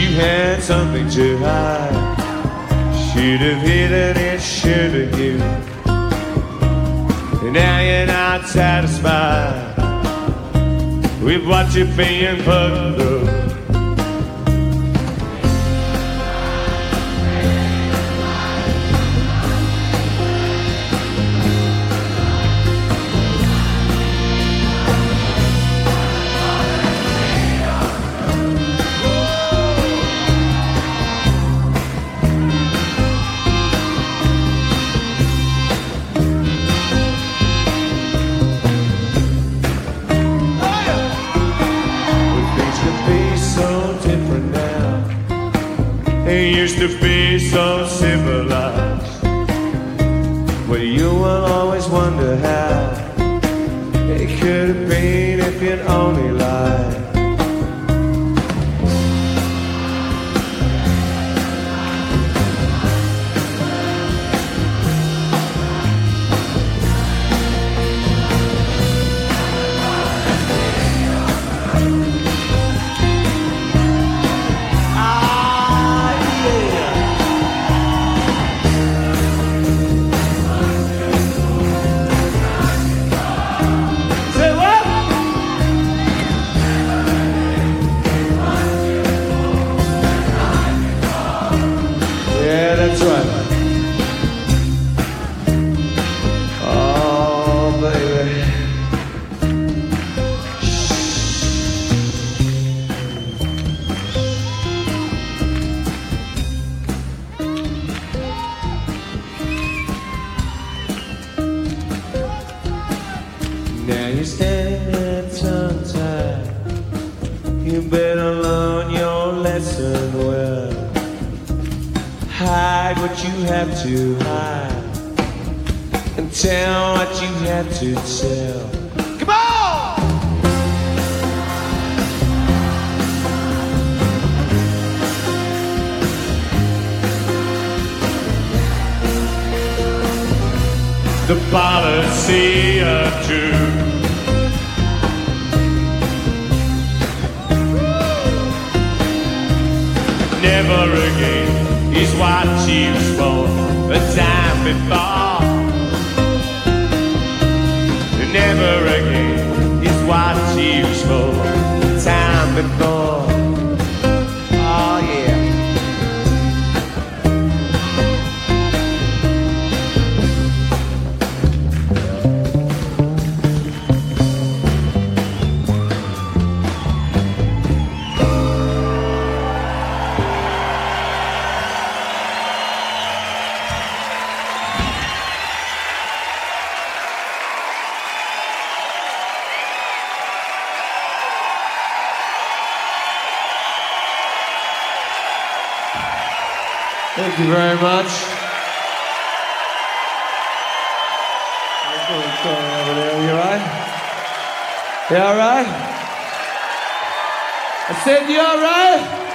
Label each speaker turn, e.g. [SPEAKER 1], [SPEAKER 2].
[SPEAKER 1] had something to hide. Should have hidden it, should have you. And now you're not satisfied with what you're being put through. It used to be so civilized, but you will always wonder how it could have been if you'd only lied. That's right. Oh, baby. Now you stand there tongue-tied. You better learn your lesson well. Hide what you have to hide and tell what you have to tell. Come on! The policy of truth. Never again is what you spoke a time before. Never again is what you spoke a time before. Oh yeah. Thank you very much. What's going on over there? You alright? You alright? I said, you alright?